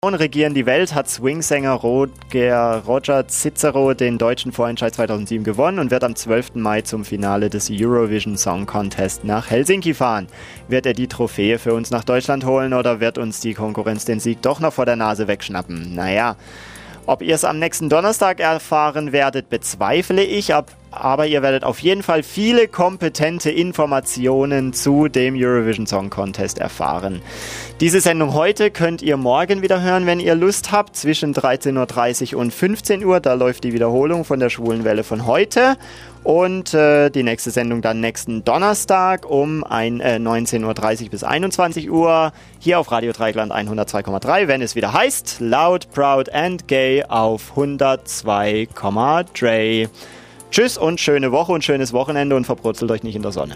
Regieren die Welt hat Swing-Sänger Roger Cicero den deutschen Vorentscheid 2007 gewonnen und wird am 12. Mai zum Finale des Eurovision Song Contest nach Helsinki fahren. Wird er die Trophäe für uns nach Deutschland holen oder wird uns die Konkurrenz den Sieg doch noch vor der Nase wegschnappen? Naja, ob ihr es am nächsten Donnerstag erfahren werdet, bezweifle ich, aber ihr werdet auf jeden Fall viele kompetente Informationen zu dem Eurovision Song Contest erfahren. Diese Sendung heute könnt ihr morgen wieder hören, wenn ihr Lust habt, zwischen 13.30 Uhr und 15 Uhr. Da läuft die Wiederholung von der Schwulen Welle von heute. Und die nächste Sendung dann nächsten Donnerstag um 19.30 Uhr bis 21 Uhr hier auf Radio Dreieckland 102,3, wenn es wieder heißt Loud, Proud and Gay auf 102,3. Tschüss und schöne Woche und schönes Wochenende und verbrutzelt euch nicht in der Sonne.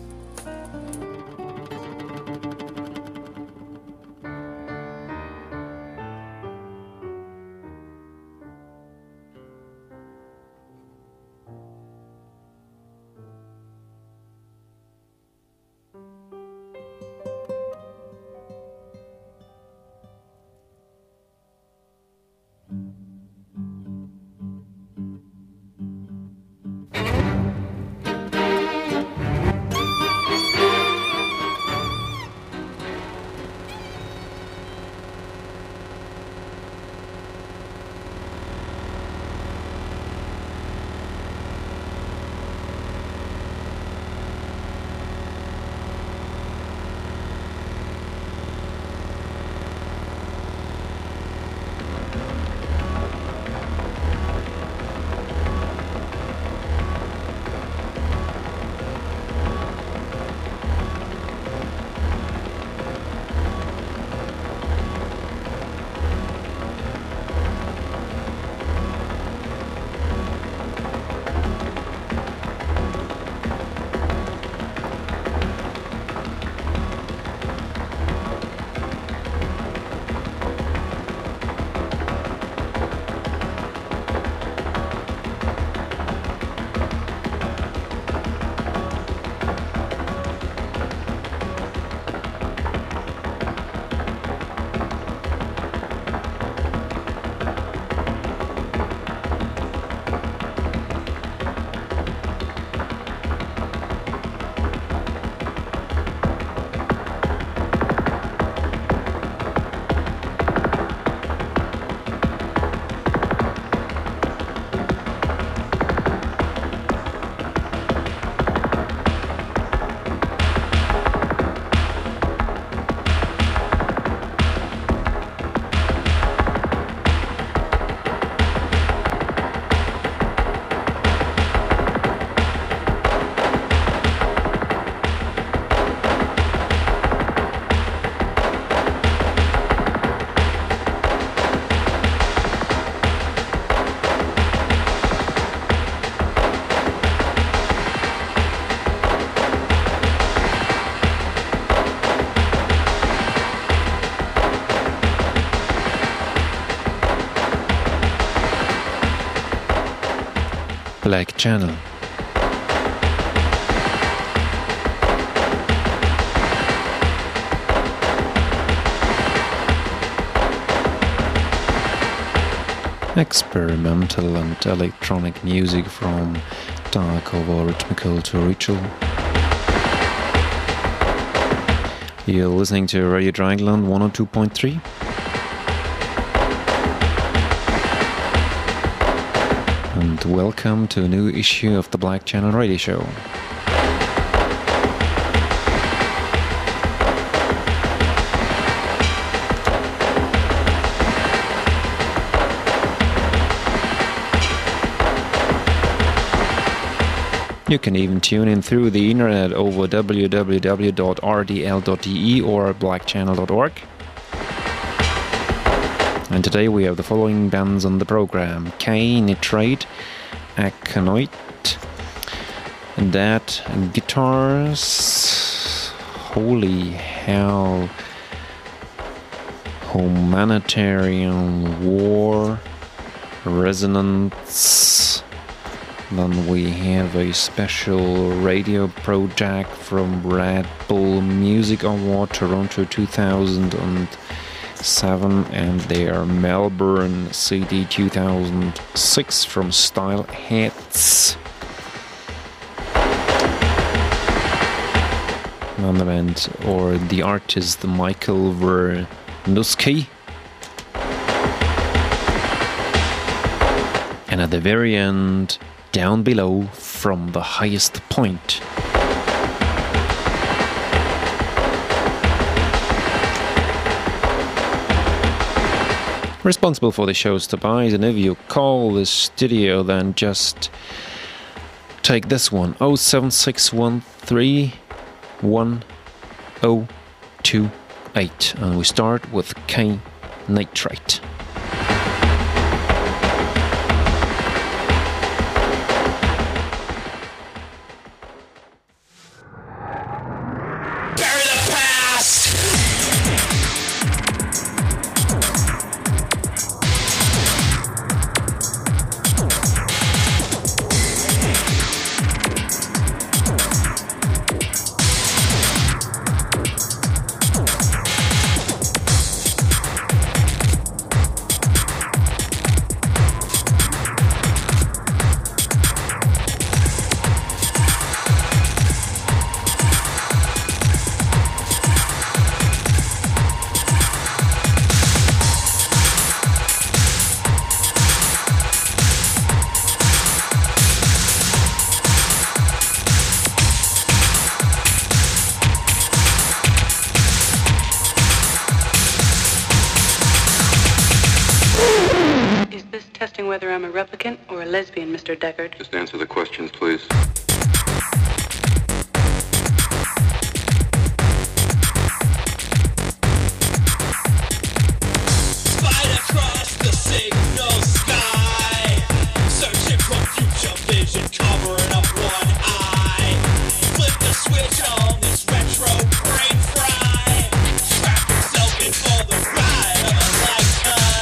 Black Channel. Experimental and electronic music from dark over rhythmical to ritual. You're listening to Radio Dreieckland 102.3. And welcome to a new issue of the Black Channel Radio Show. You can even tune in through the internet over www.rdl.de or blackchannel.org. And today we have the following bands on the program: K Nitrate, Acolyte, That Guitars, Holy Hell, Humanitarian War, Resonance. Then we have a special radio project from Red Bull Music Award Toronto 2000 and 7 and their Melbourne CD 2006 from Style Heads. On the band, or the artist Michael Vernuski. And at the very end, Down Below from the Highest Point. Responsible for the show's Tobias, and if you call the studio, then just take this one, 07613 1028, and we start with K Nitrate. Whether I'm a replicant or a lesbian, Mr. Deckard. Just answer the questions, please. Spied across the signal sky, searching for future vision, covering up one eye. Flip the switch on this retro brain fry. Strap yourself in for the ride of a lifetime.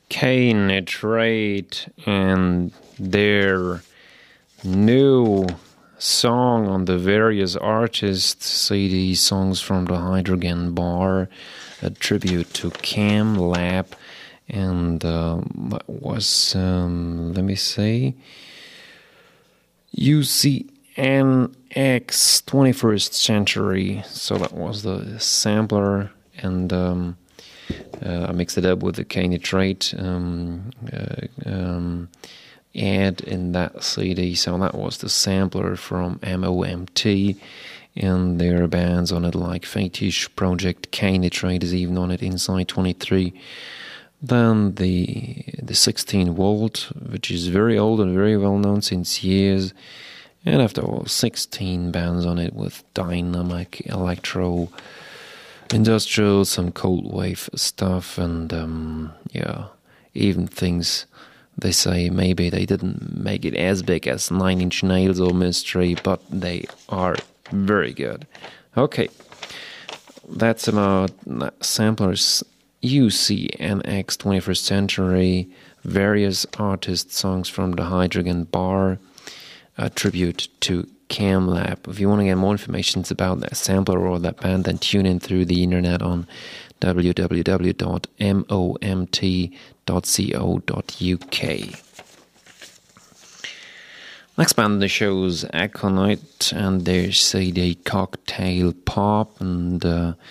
K-Nitrate and their new song on the Various Artists CD, Songs from the Hydrogen Bar, a tribute to Cam Lab, and was, let me say, UCNX 21st Century. So that was the sampler, and I mixed it up with the K-Nitrate ad in that CD. So that was the sampler from MOMT, and there are bands on it like Fetish Project, K-Nitrate is even on it, Inside 23. Then the 16 Volt, which is very old and very well known since years. And after all, 16 bands on it with dynamic electro, industrial, some cold wave stuff, and even things they say maybe they didn't make it as big as Nine Inch Nails or Mystery, but they are very good. Okay, that's about samplers. UCNX 21st Century, Various Artists, Songs from the Hydrogen Bar, a tribute to Cam Lab. If you want to get more information about that sampler or that band, then tune in through the internet on www.momt.co.uk. Next band in the show is Aconite and their CD Cocktail Pop, and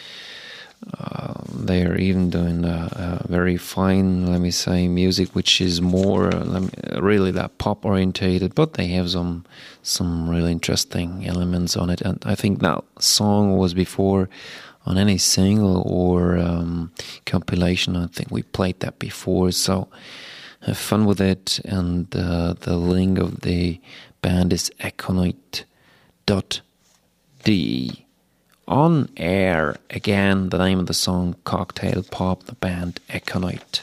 they are even doing very fine, let me say, music which is more really that pop orientated, but they have some really interesting elements on it. And I think that song was before on any single or compilation. I think we played that before, so have fun with it. And the link of the band is aconite.de. On Air, again, the name of the song, Cocktail Pop, the band Aconite.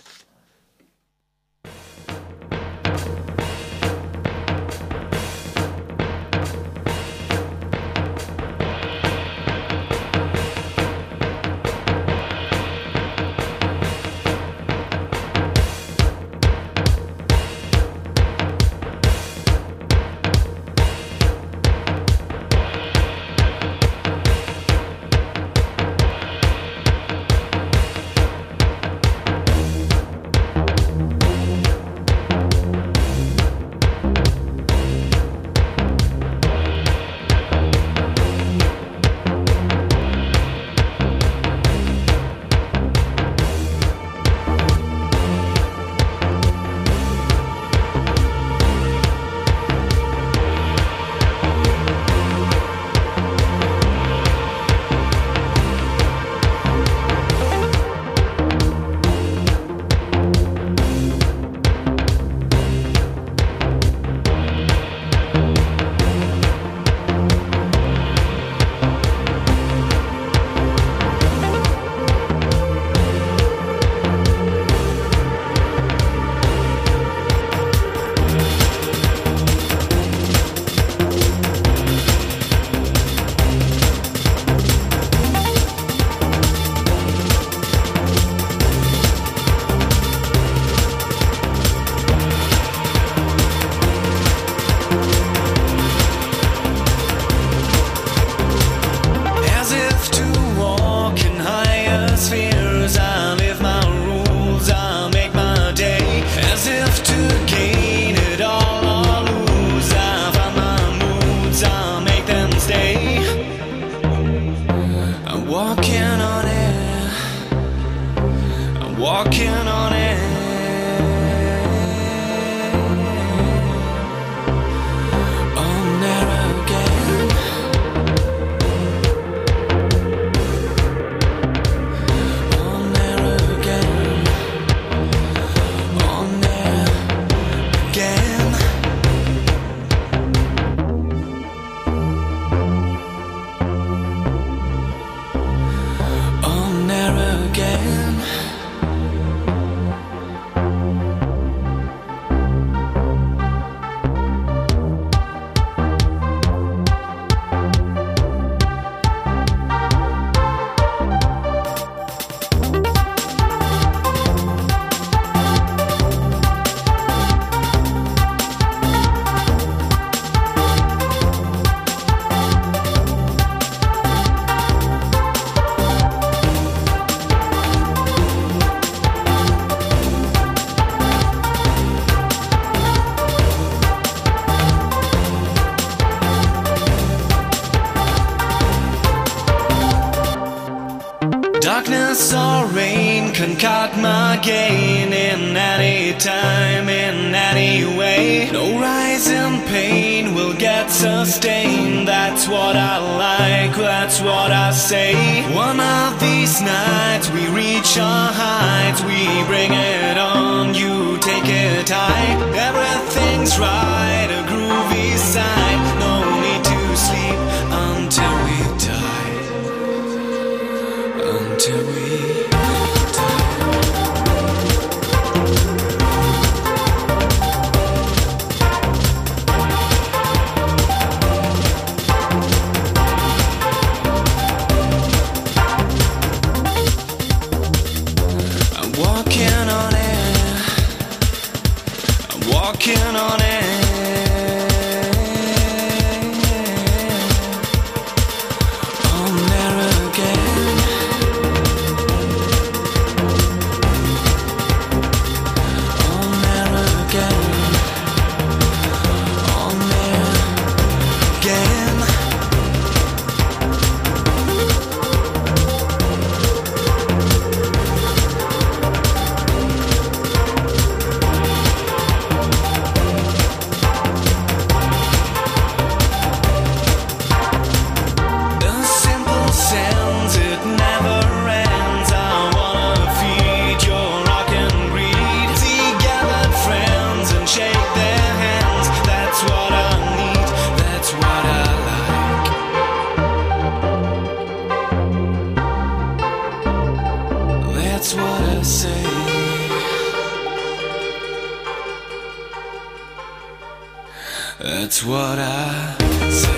can cut my gain in any time, in any way. No rise in pain will get sustained. That's what I like, that's what I say. One of these nights we reach our heights, we bring it on, you take it high. Everything's right, a groovy side. No need to sleep until we die. Until we walking on air. On there again. On there again. On there again. That's what I say. That's what I say.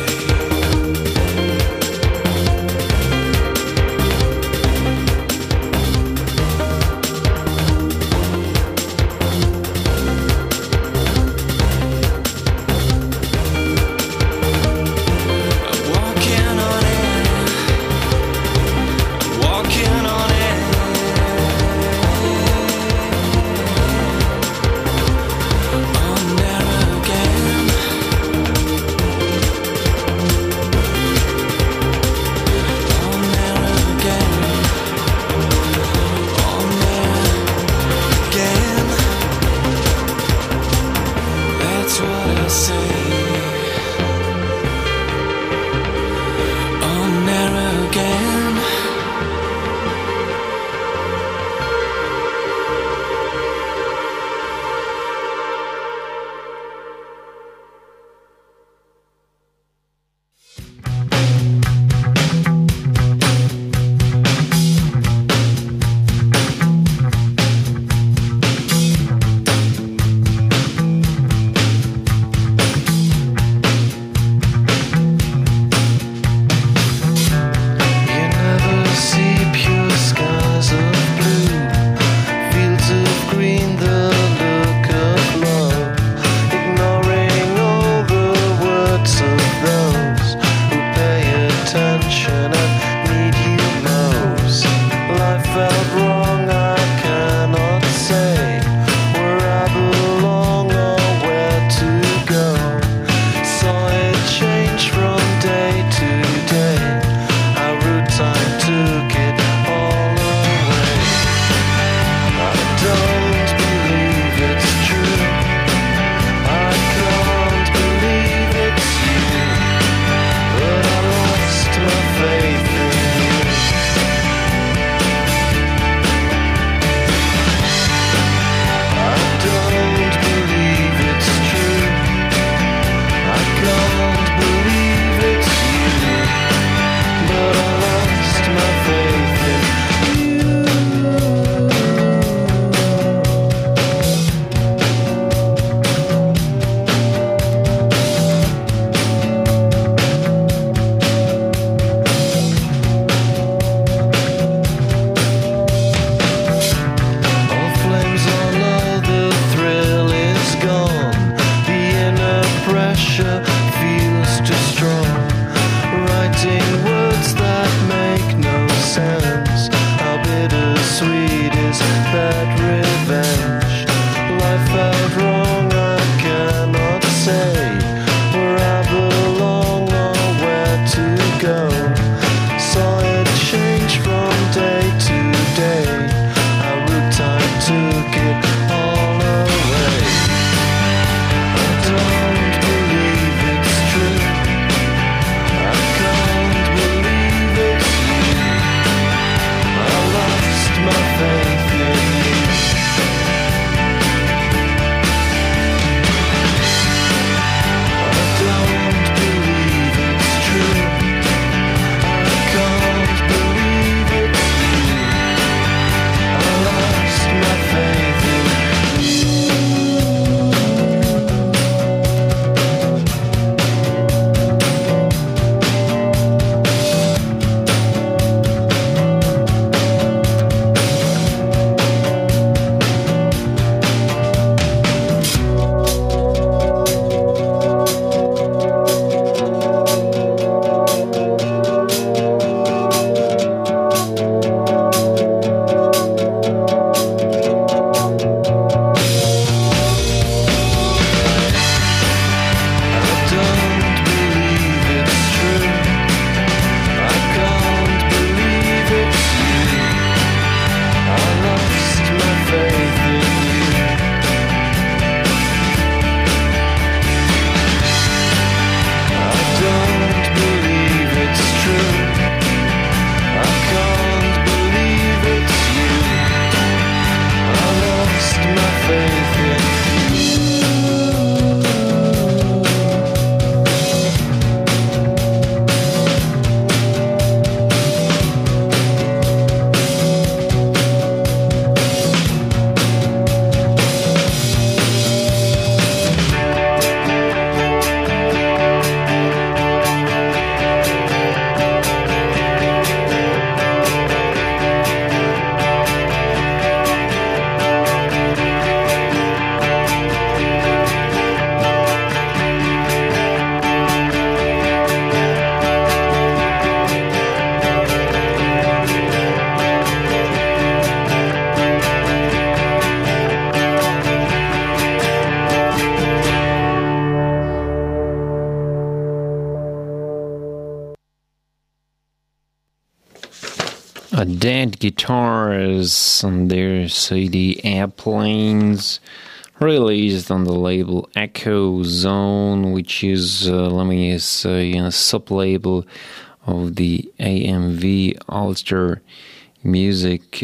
Dead Guitars and their CD Airplanes, released on the label Echo Zone, which is, let me say, a sub-label of the AMV Ulster Music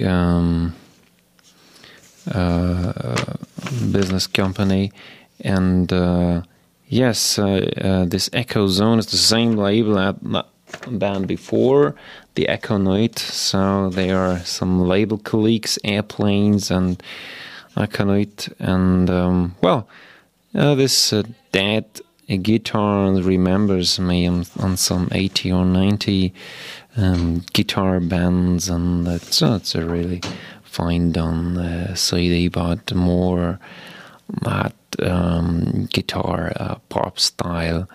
business company. And yes, this Echo Zone is the same label that band before, the Echo Night. So they are some label colleagues, Airplanes and Echo Night. And this Dead Guitar remembers me on some 80 or 90 guitar bands, and it's a really fine done CD, but more that guitar pop style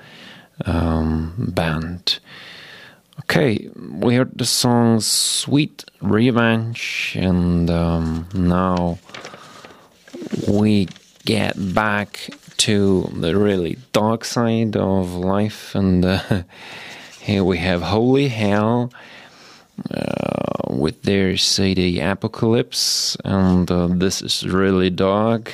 band. Okay, we heard the song Sweet Revenge, and now we get back to the really dark side of life, and here we have Holy Hell with their CD Apocalypse, and this is really dark.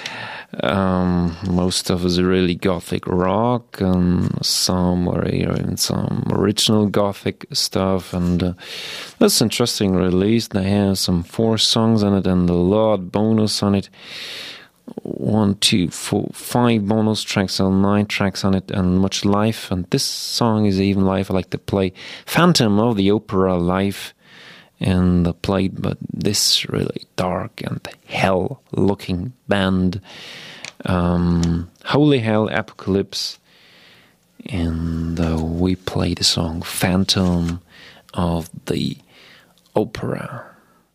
Most of it is really gothic rock, and some or even some original gothic stuff, and that's an interesting release. They have some 4 songs on it and a lot bonus on it. 1, 2, 4, 5 bonus tracks and 9 tracks on it, and much live. And this song is even live. I like to play Phantom of the Opera live and played, but this really dark and hell looking band, Holy Hell Apocalypse, and we play the song Phantom of the Opera.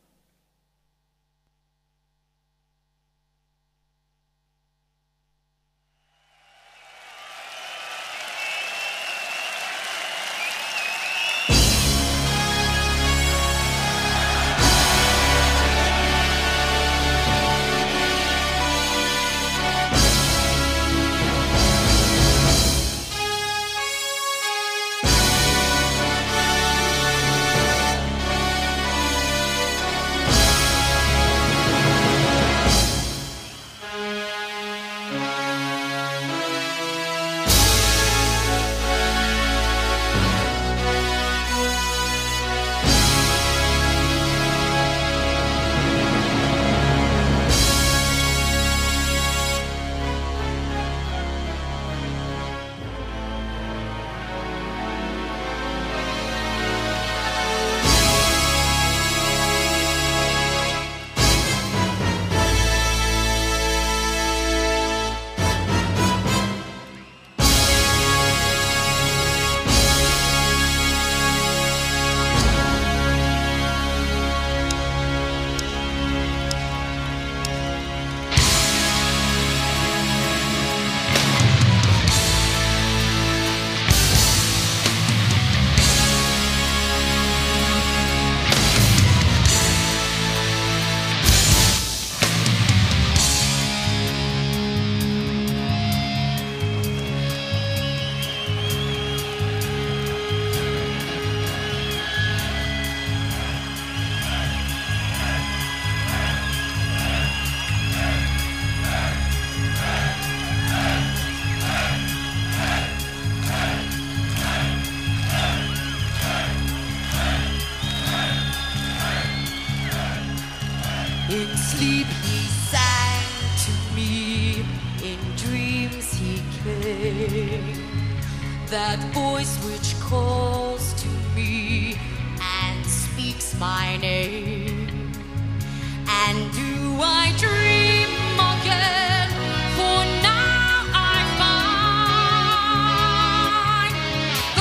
In sleep he sang to me, in dreams he came. That voice which calls to me and speaks my name. And do I dream again? For now I find the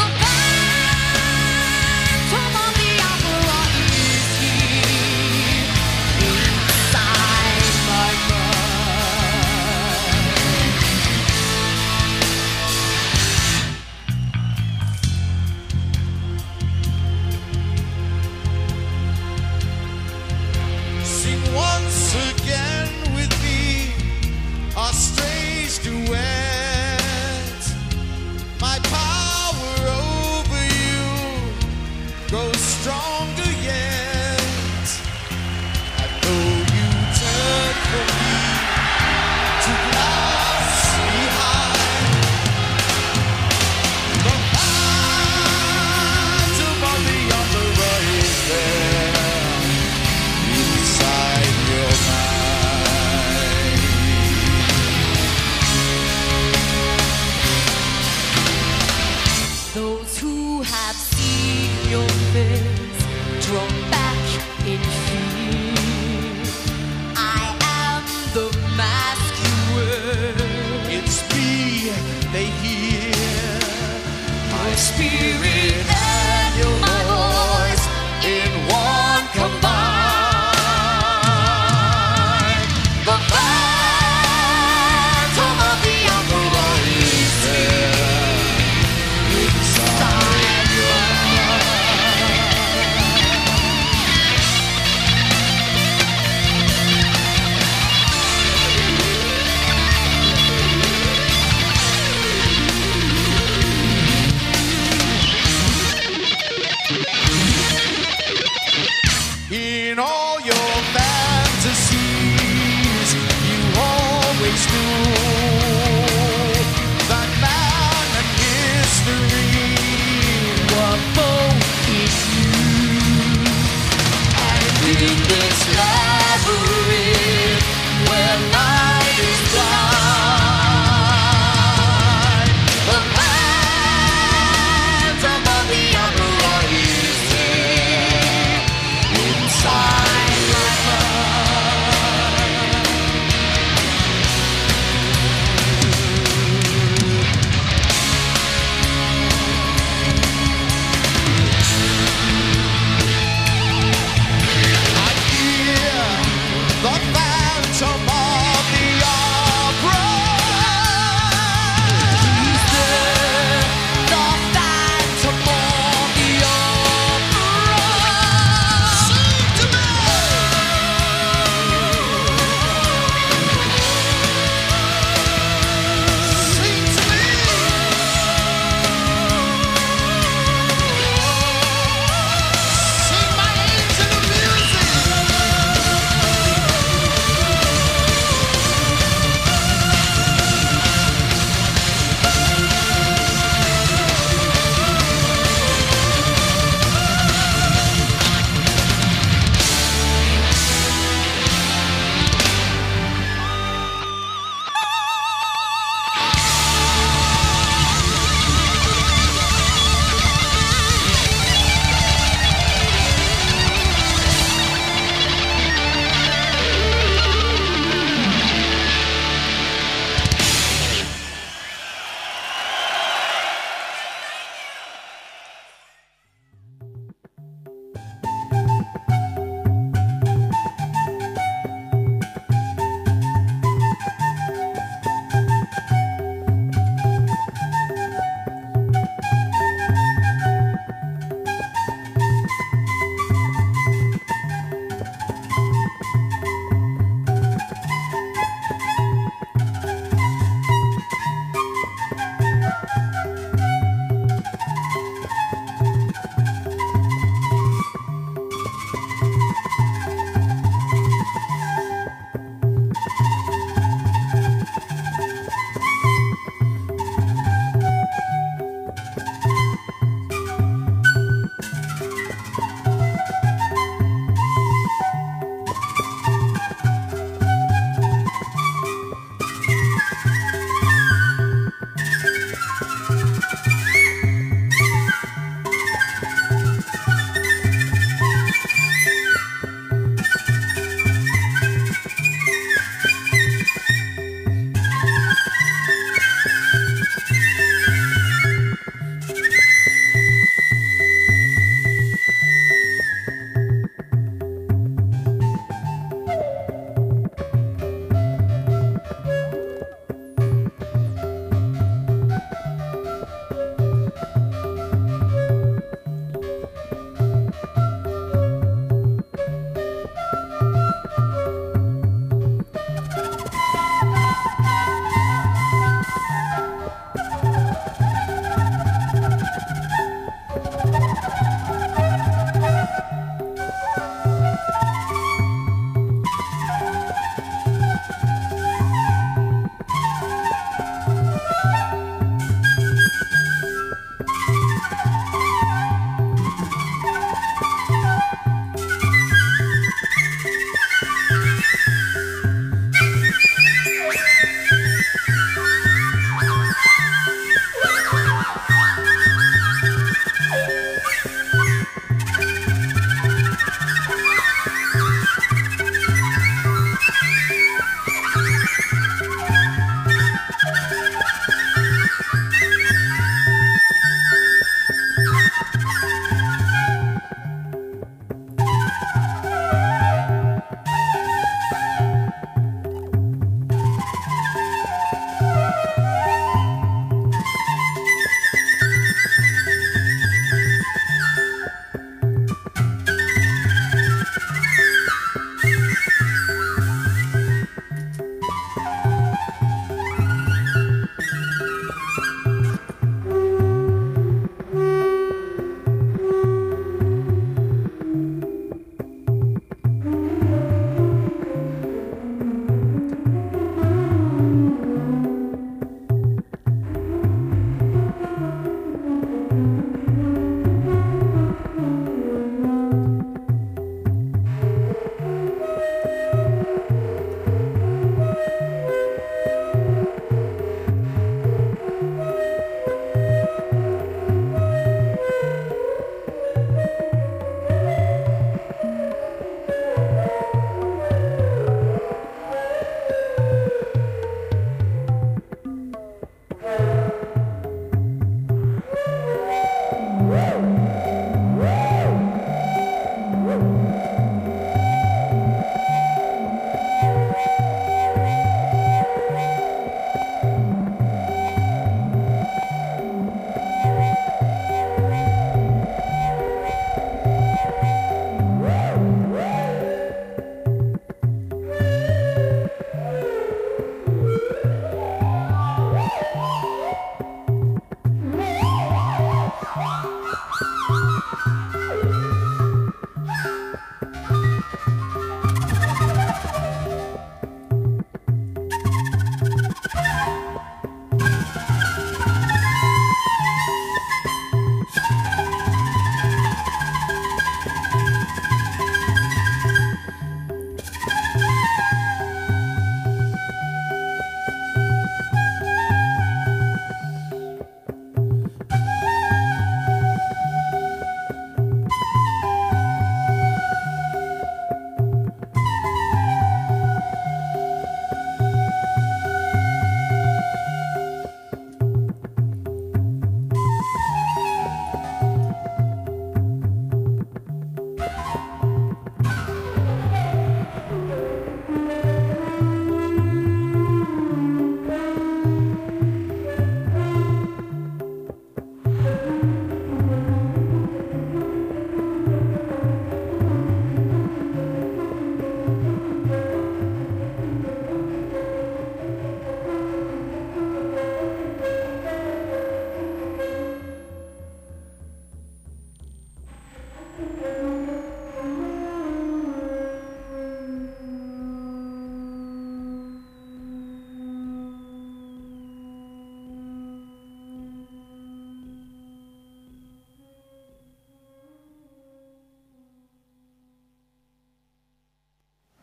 Phantom of the Opera is here inside my Sing once again with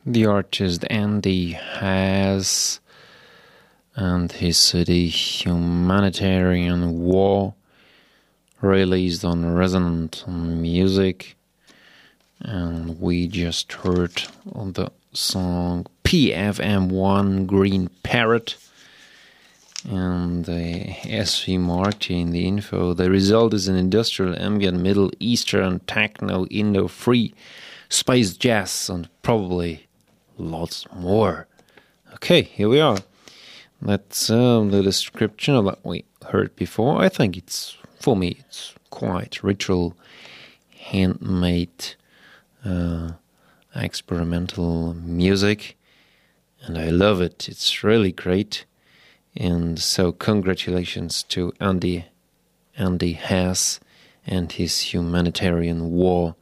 The artist Andy Haas and his CD Humanitarian War, released on Resonant Music. And we just heard the song PFM1 Green Parrot. And as we marked in the info, the result is an industrial ambient Middle Eastern techno Indo free space jazz and probably lots more. Okay, here we are. That's the description of what we heard before. I think for me, it's quite ritual, handmade, experimental music, and I love it. It's really great. And so congratulations to Andy Haas and his Humanitarian War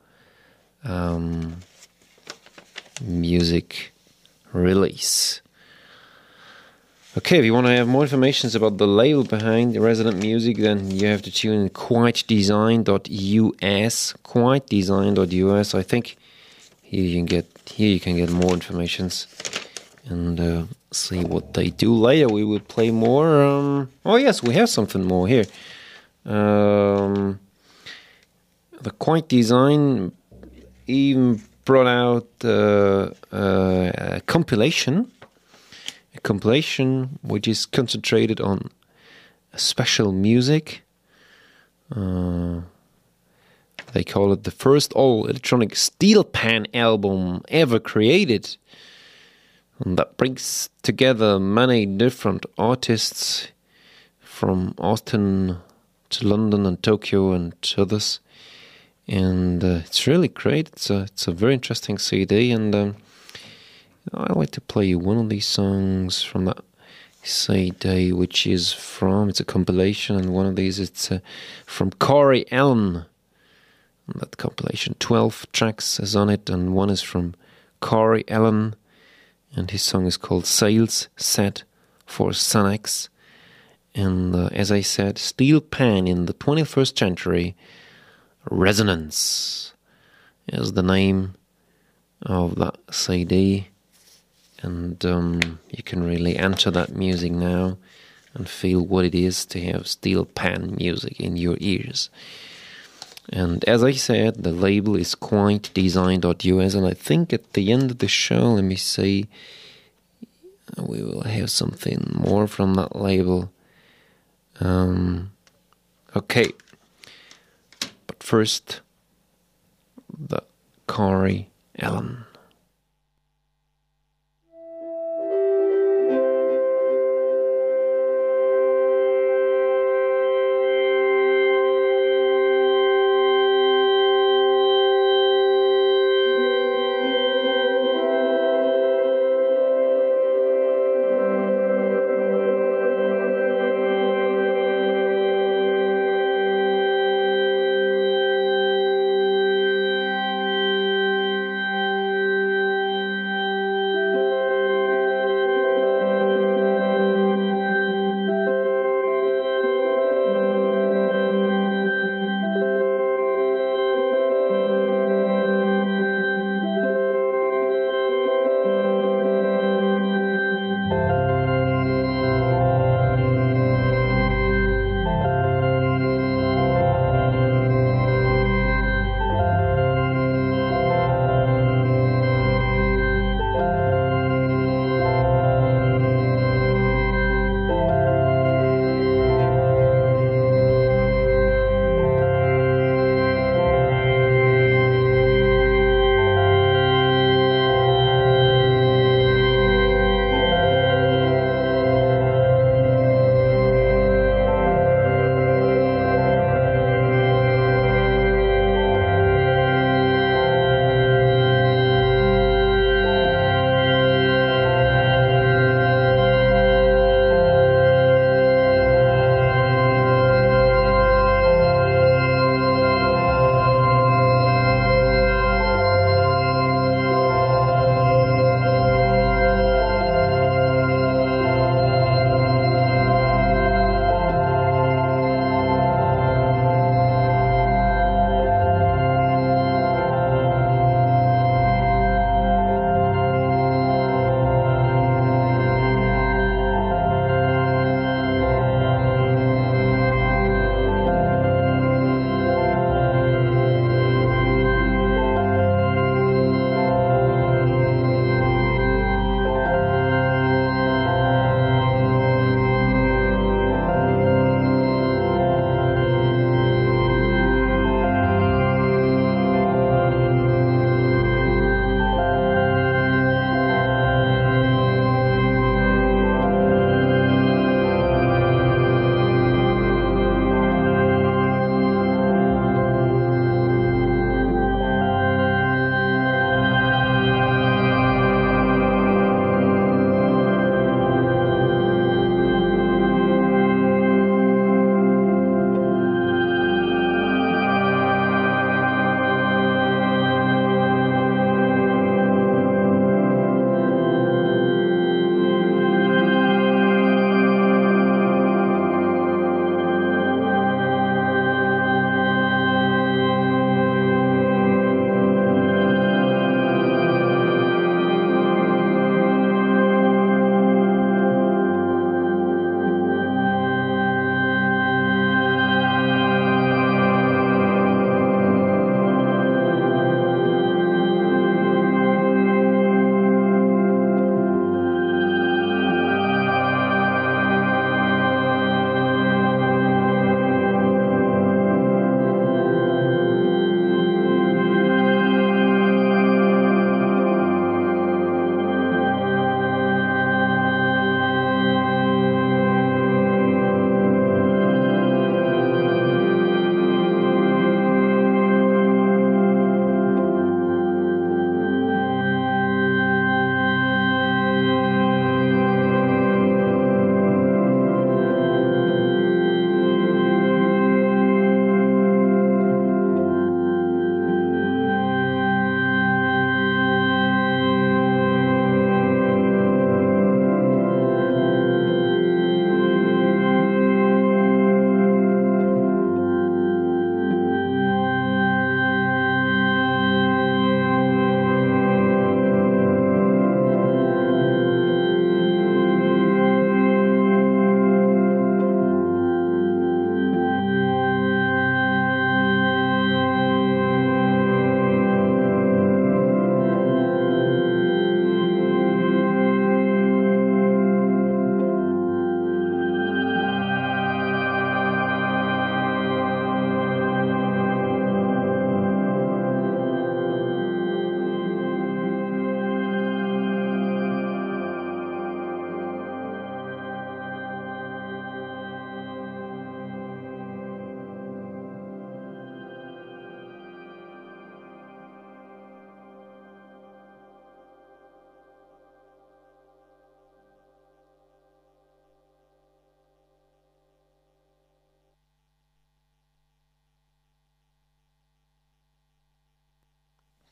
music release. Okay, if you want to have more information about the label behind the Resident Music, then you have to tune in quietdesign.us. Quietdesign.us. I think here you can get more information and see what they do. Later we will play more. Oh yes, we have something more here. The Quiet Design even brought out a compilation which is concentrated on special music. They call it the first all-electronic steel pan album ever created. And that brings together many different artists from Austin to London and Tokyo and others. And it's really great. It's a very interesting CD, and I like to play you one of these songs from that CD, which is it's a compilation, and one of these, it's from Corey Allen. And that compilation, 12 tracks is on it, and one is from Corey Allen, and his song is called Sails Set for Sonex. And as I said, steel pan in the 21st century, Resonance is the name of that CD. And you can really enter that music now and feel what it is to have steel pan music in your ears. And as I said, the label is quietdesign.us, and I think at the end of the show, let me see, we will have something more from that label. Okay. But first, the Corey Allen.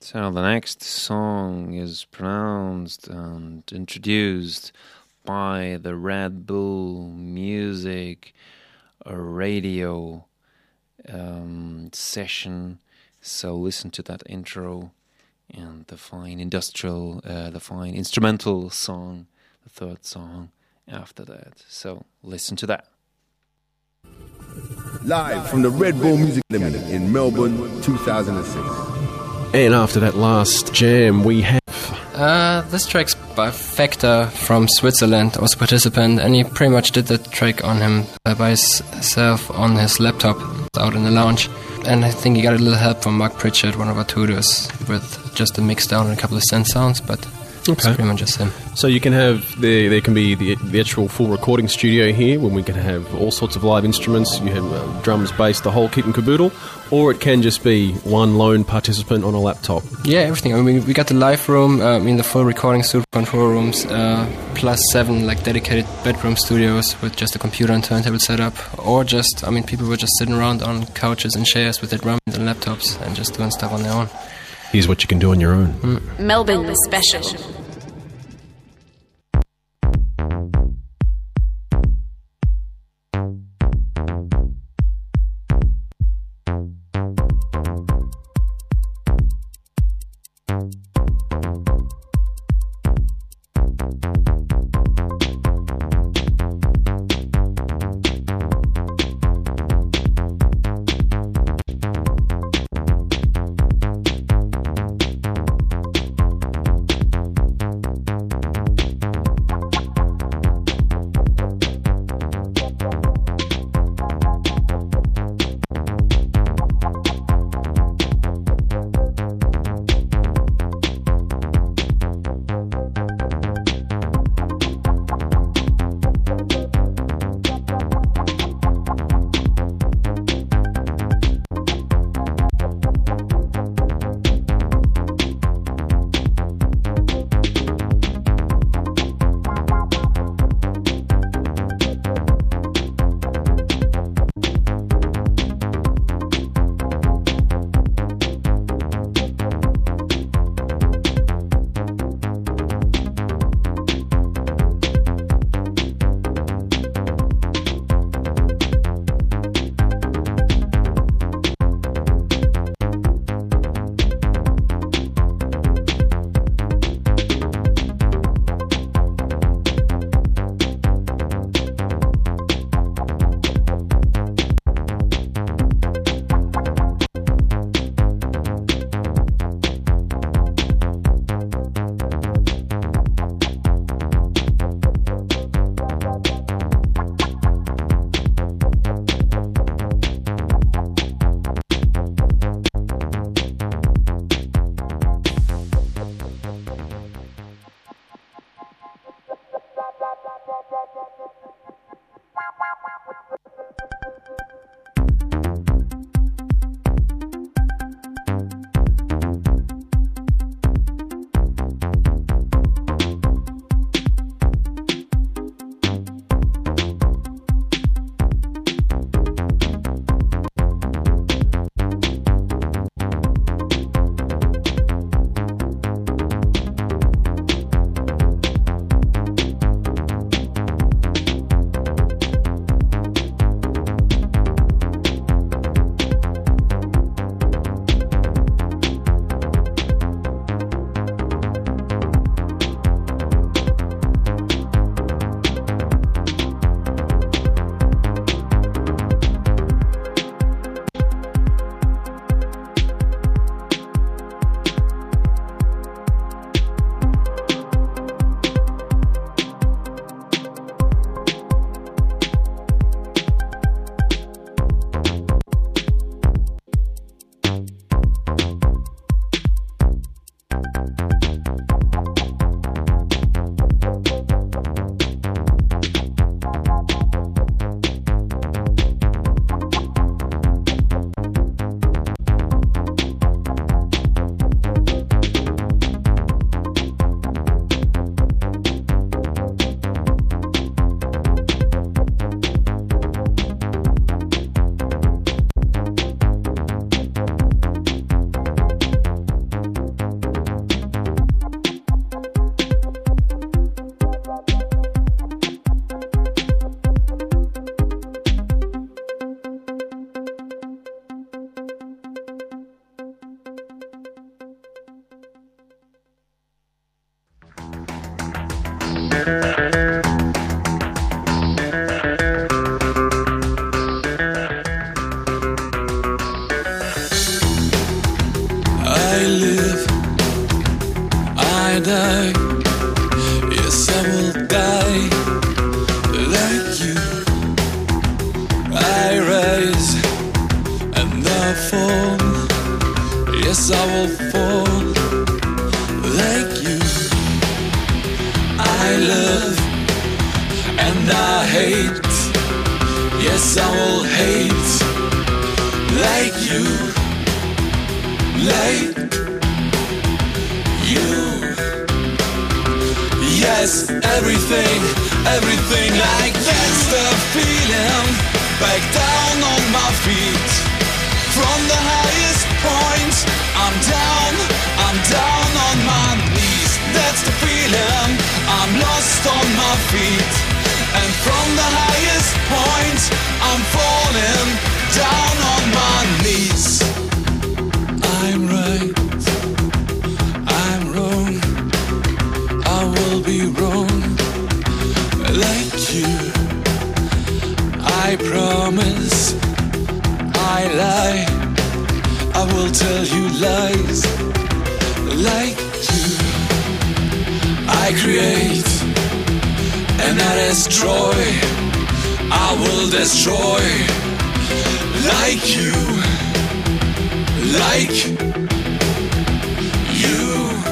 So the next song is pronounced and introduced by the Red Bull Music radio session. So listen to that intro and the fine instrumental song, the third song after that. So listen to that. Live from the Red Bull Music Limited in Melbourne, 2006. And after that last jam, we have... This track's by Factor from Switzerland, also participant, and he pretty much did the track on him by himself on his laptop out in the lounge. And I think he got a little help from Mark Pritchard, one of our tutors, with just a mix down and a couple of synth sounds, but it's pretty much just him. So you can have, there can be the actual full recording studio here, when we can have all sorts of live instruments. You have drums, bass, the whole kit and caboodle, or it can just be one lone participant on a laptop. Yeah, everything. I mean, we got the live room, the full recording studio, control rooms, plus 7 dedicated bedroom studios with just a computer and turntable setup, or just, people were just sitting around on couches and chairs with their drums and laptops and just doing stuff on their own. Here's what you can do on your own. Melbourne Special. like you. I rise and I fall. Yes, I will fall like you. I love and I hate. Yes, I will hate like you. Like you. Yes, everything like that's the feeling. Back down on my feet. From the highest point, I'm down on my knees. That's the feeling, I'm lost on my feet. And from the highest point, I'm falling down on my knees. I'm right, I'm wrong, I will be wrong, like you. I promise, I lie, I will tell you lies, like you. I create and I destroy, I will destroy, like you. Like you.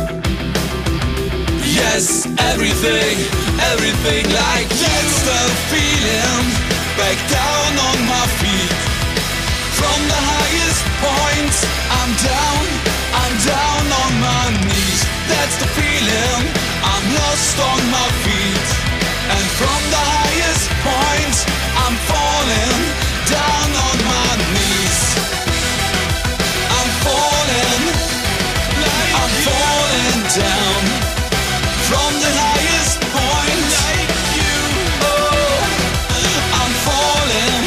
Yes, everything like that's the feeling. Back down on my feet. From the highest point, I'm down on my knees. That's the feeling, I'm lost on my feet. And from the highest point, I'm falling down on my knees. I'm falling down from the highest point. Like you. Oh, I'm falling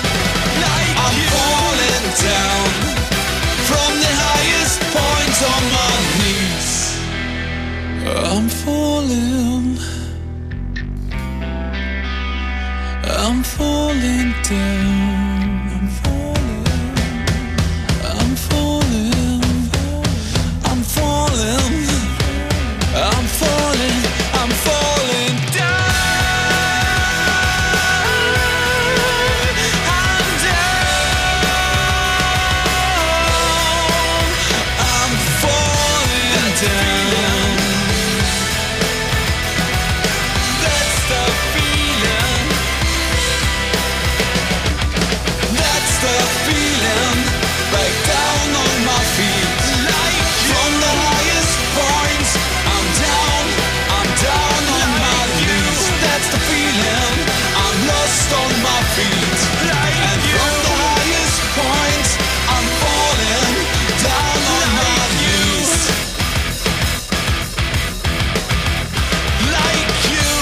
down from the highest point on my knees. I'm falling down. I'm falling down. I'm falling down. That's the feeling. That's the feeling. Back down on my feet. Like from the highest point, I'm down on my knees. That's the feeling, I'm lost on my feet. Like and from the highest point, I'm falling down on my knees. Like you.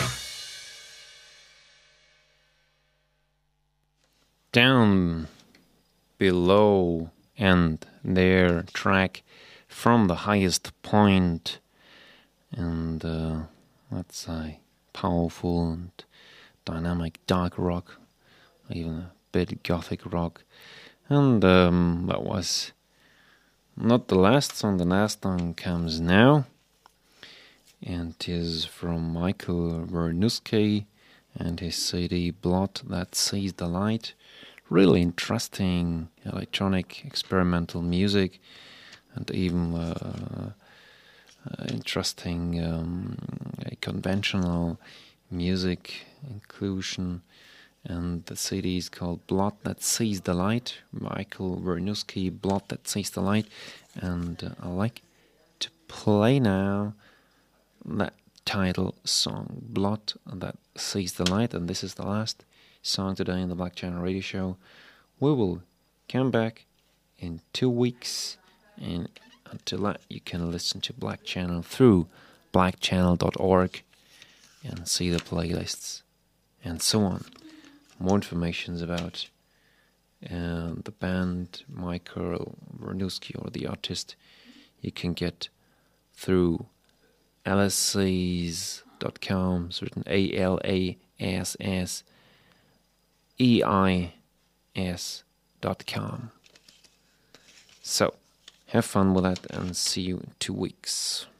Down below and their track From the Highest Point, and let's say powerful and dynamic dark rock, even a bit gothic rock. And that was not the last song. The last song comes now, and it is from Michael Wernuski and his CD Blood That Sees the Light. Really interesting electronic experimental music, and even interesting conventional music inclusion. And the CD is called Blood That Sees the Light, Michael Wernuski, Blood That Sees the Light. And I like to play now that title song, Blood That Sees the Light. And this is the last song today in the Black Channel Radio Show. We will come back in 2 weeks, and until that you can listen to Black Channel through blackchannel.org and see the playlists and so on. More information about the band Michael Wernuski or the artist you can get through alasseis.com. It's written ALASSEIS.com. So have fun with that and see you in 2 weeks.